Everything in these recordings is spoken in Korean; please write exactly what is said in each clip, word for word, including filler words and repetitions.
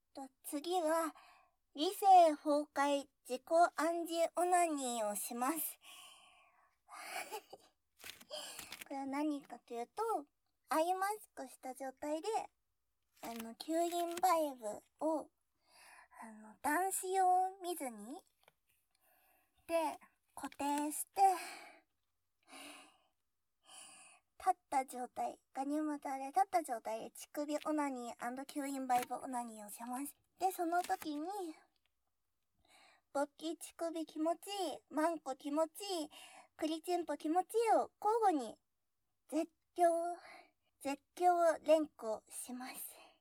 と次は理性崩壊自己暗示オナニーをしますこれは何かというと、アイマスクした状態であの吸引バイブをあの男子用水にで固定して立った状態、ガニ股で立った状態で乳首オナニー&吸引バイブオナニーをします。でその時に勃起乳首気持ちいい、マンコ気持ちいい、クリチンポ気持ちいいを交互に絶叫絶叫連呼します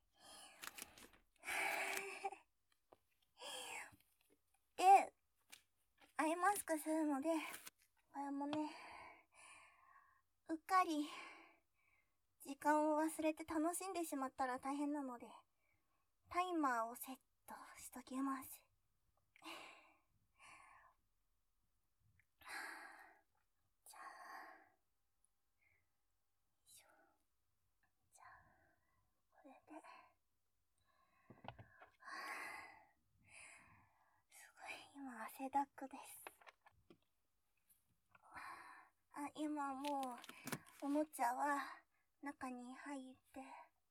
でアイマスクするので、これもねうっかり時間を忘れて楽しんでしまったら大変なので、タイマーをセットしときます。じゃあじゃあこれですごい今汗だくです。あ、今もうおもちゃは中に入って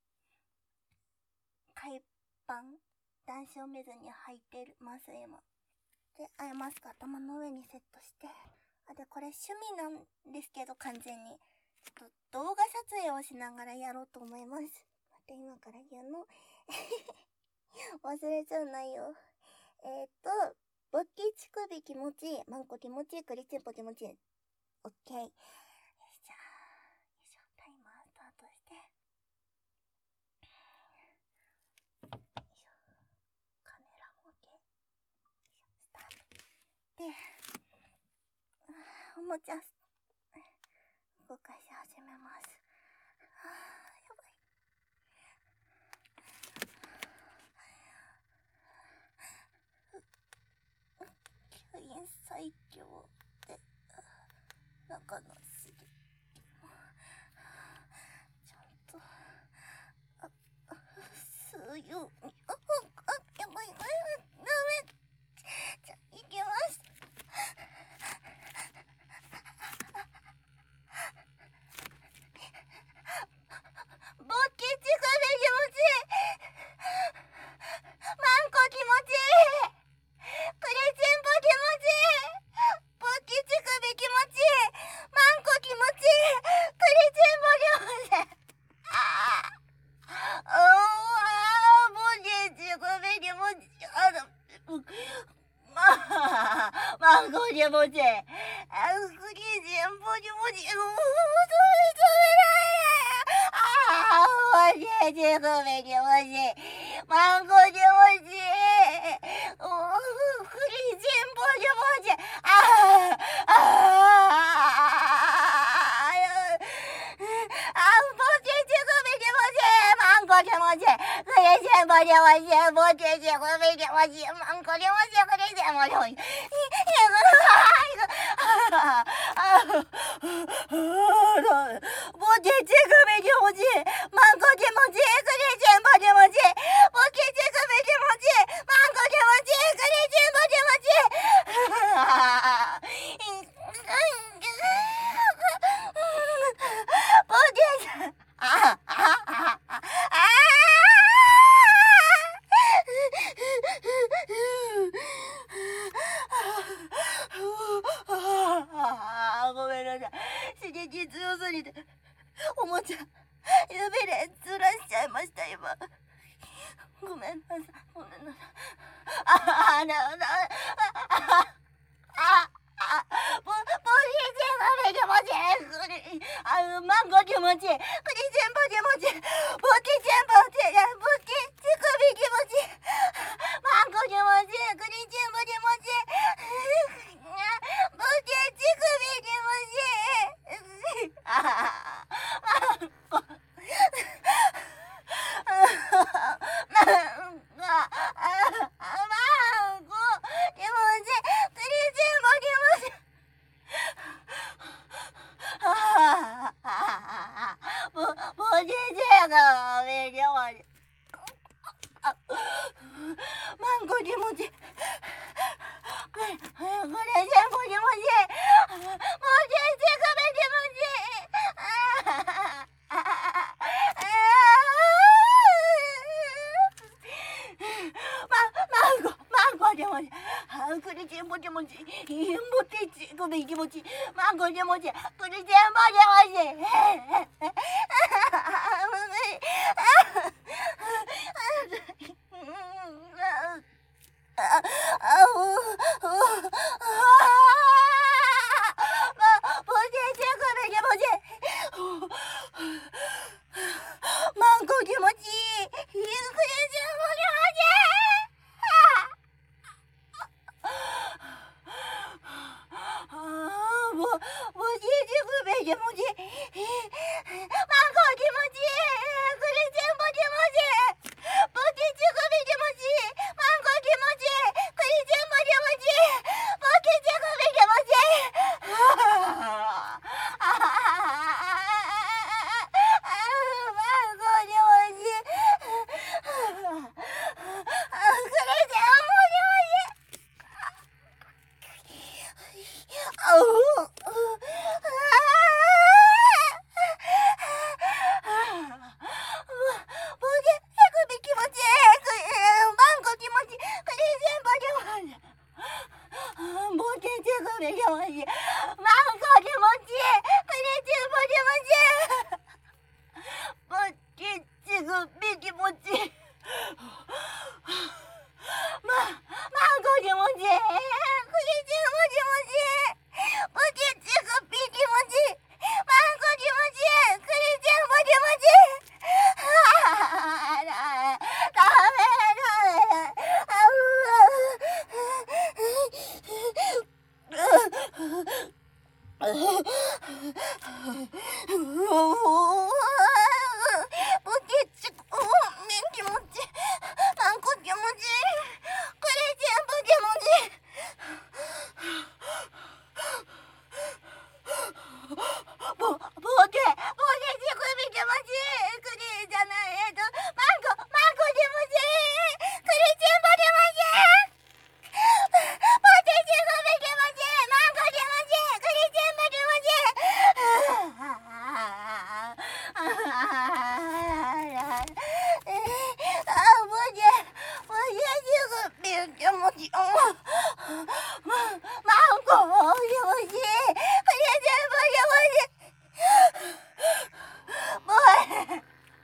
海パン男子を見ずに履いてます今で、アイマスク頭の上にセットして、あでこれ趣味なんですけど完全にちょっと動画撮影をしながらやろうと思います。待って今から言うの忘れちゃう内容。えーっと勃起乳首気持ちいい、マンコ気持ちいい、クリチンポ気持ちいい。オッケー。よしじゃあよいしょ、タイマースタートして、よいしょカメラも OK、 スタートでおもちゃ動かし始めます。はぁやばい。吸引最強で中の尻ちゃんとああ吸うように、ああやばい、ダメ、じゃあいきます。勃起乳首気持ちいい、マンコ気持ちいい、クリチンポ気持ちいい、勃起乳首気持ちいい、マンコ気持ちいい、クリチンポ気持ちいい。あああ勃起乳首気持ちいい、あのまあマンコ気持ちいい、あクリチンポ気持ちいい、ううああ、おじいちごめん気持ちいい。マンコ気持ちいい。おクリチンポ気持ちいい。ああ、ああ、あぼけちごめん気持ちいい。マンコ気持ちいい。クリチンポ気持ちいい。ぼけちごめん気持ちいい。マンコ気持ちいい。クリチンポ気持ちいい。ああ、ぼけちごめん気持ちいい。マンコ気持ちいい。クリチンポ気持ちいい。ぼけちごめん気持ちいい。マンコ気持ちいい。クリチンポ気持ちいい。ぼけちああああああごめんなさい、刺激強すぎておもちゃ指でずらしちゃいました今。ごめんなさい、ごめんなさい。ああななあああぼぼりちん気持ちいい、あマンコ気持ちいい、クリチンポ気持ちいい、ぼきちんぽってやぼき乳首気持ちいい、マンコ気持ちいい、クリチンポ気持ちいい、ぼき乳首気持ちいい、あマンコぼぼじじがめげま 뭐지 뭐지 아 그러지 뭐지 뭐지 이 못했지 그럼 이게 뭐지 망고지 뭐지 그러지 뭐지 뭐지 아우 뭐지 제가 이게 뭐지 망고지 뭐지 이거 그러지 뭐지 아, 뭐, 뭐지, 지금 이게 뭐지? 망고지 뭐지? 그러지 뭐지 뭐지? 뭐지 지금 이게 뭐지? 망고지 뭐지? 그러지 뭐지 뭐지? 뭐지 지금 이게 뭐지? 망고지 뭐지? 그러지 뭐지 뭐지? 아우, 뭐지? 이거 미키 뭐지? 그 망고지 뭐지? 그러지 뭐지 뭐지? 뭐지 지금 이게 뭐지? 망고지 뭐지? 그러지 뭐지 뭐지? 뭐지 지금 미키 뭐지? 마 망고지 뭐지? 그러지 뭐지 뭐지? 뭐지 지금 미키 뭐지? 망고지 뭐지? 그러지 뭐지 뭐지? 다음에 다음에 아우 뭐지 지금 미키 뭐지? 망고지 뭐지? 그러지 뭐지 뭐지? 뭐, 뭐게? 뭐게 지금 이게 뭐지? 그러잖아 얘도 망고, 망고지 뭐지? 그러지 뭐지 뭐지? 뭐지 지금 이게 뭐지? 망고지 뭐지? 그러지 뭐지 뭐지? 아 뭐지? 뭐지 지금 이게 뭐지? 어머, 망고지 뭐지? 그러지 뭐지 뭐지? 뭐해?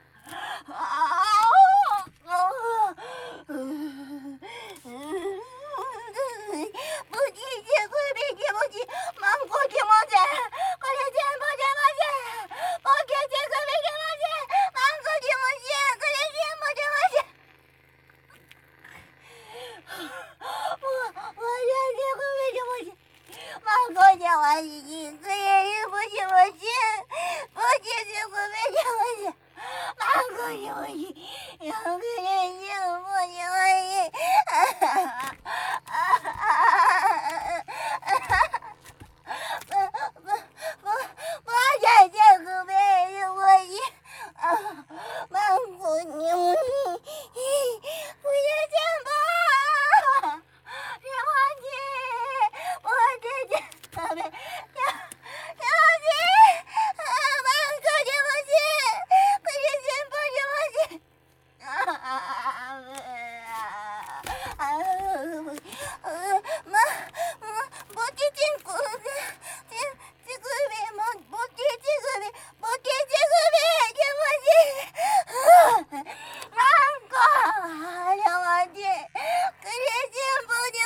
뭐지 지금 이게 뭐지? 망고지 뭐지? 그러지 뭐지 뭐지? 뭐지 지금 이게 뭐지? 망고지 뭐지? 그러지 뭐지 뭐지? 뭐 뭐지 지금 이게 뭐지? 망고지 뭐지? 그래 뭐지 뭐지? 뭐지 지금 이게 뭐지? 망고지 뭐지? 그러지 뭐지 뭐지? 뭐, 뭐, 뭐지 지금 이게 뭐지? 망고지 뭐지? 그러지 뭐? 뭐지? 뭐지 지금 야 뭐지? 망고지 뭐지? 그러지 뭐지 뭐지? 뭐, 뭐지 지금 지금이 뭐 뭐지 지금이 뭐지 지금이 이게 뭐지? 망고 뭐지? 그러지 뭐지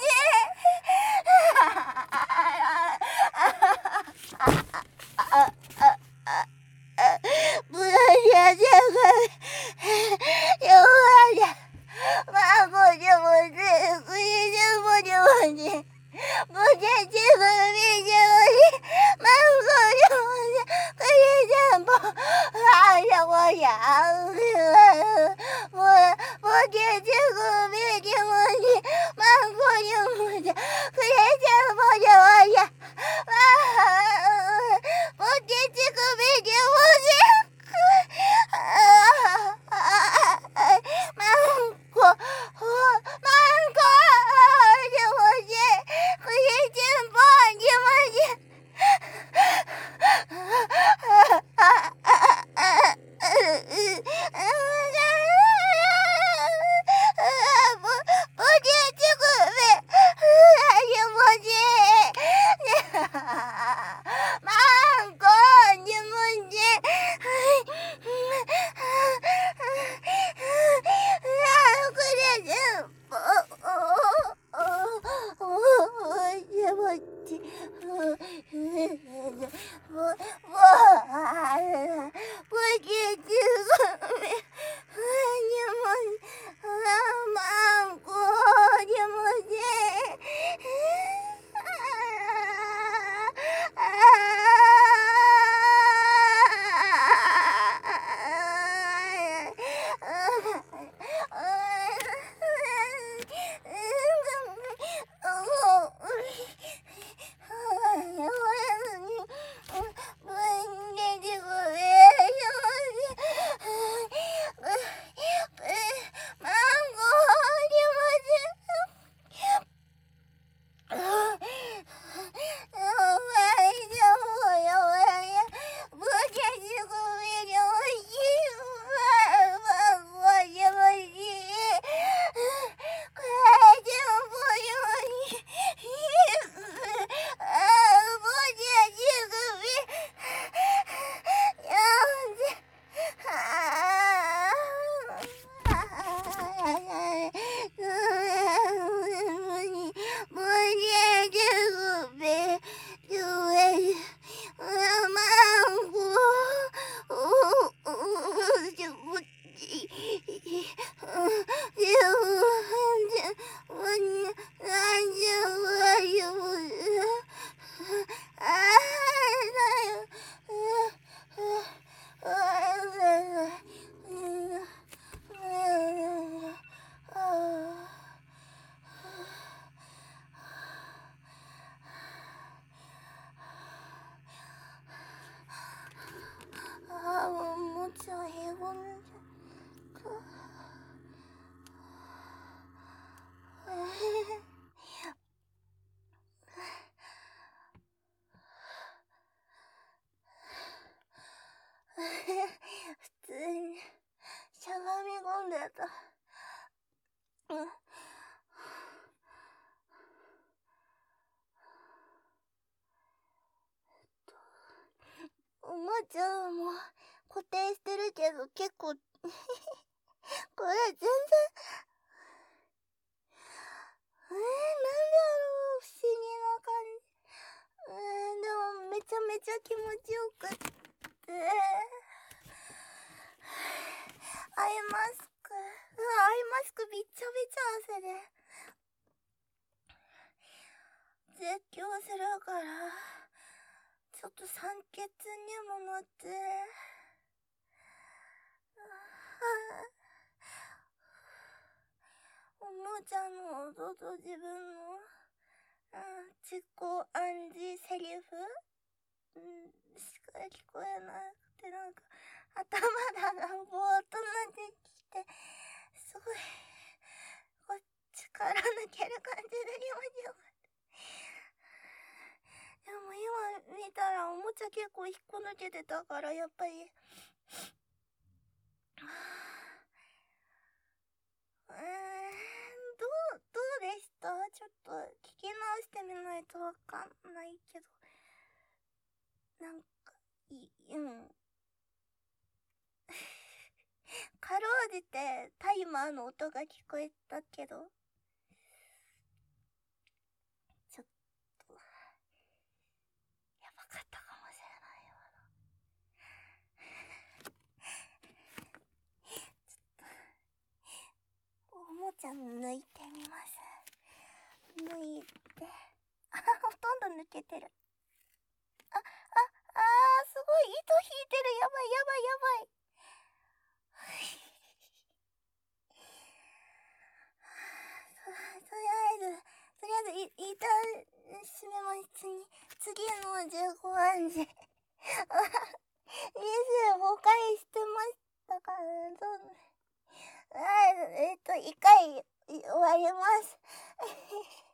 뭐지? 뭐야 지금 뭐야 망고지 뭐지? 그러지 뭐지 뭐지? 뭐지 지금 이게 뭐지? 망고지 뭐지? 그러지 뭐 아야 뭐야? 뭐 뭐지 지금 이게 뭐지? 망고지 뭐지? 그러지 뭐지 뭐야? 뭐지 지금 이게 뭐지? 망고 망고 이게 뭐지? 그게 지금 뭐지 뭐지? ちゃんも固定してるけど結構これ全然えー、なんだろう、不思議な感じ。えー、でもめちゃめちゃ気持ちよくってアイマスク、うわ、アイマスクびっちゃびちゃ汗で絶叫するからちょっと酸欠にもなっておもちゃの音と自分の、うん、自己暗示セリフ、うん、しか聞こえなくて、なんか頭がぼーっとなってきて、すごいこう力抜ける感じで気持ちよかった。でも今見たらおもちゃ結構引っこ抜けてたからやっぱりうーん、どうどうでした？ちょっと聞き直してみないとわかんないけど、なんかいうんかろうじてタイマーの音が聞こえたけど、ちょっとやばかったかもしれないわ。ちょっとおもちゃ抜いてみます。抜いて、あ、ほとんど抜けてる。あ、あ、あー、すごい糸引いてる。やばいやばいやばい。とりあえず、とりあえずい、一旦閉めます。次、次のじゅうご暗示。にじゅうごかいしてましたから、そう。えっと、いっかい終わります。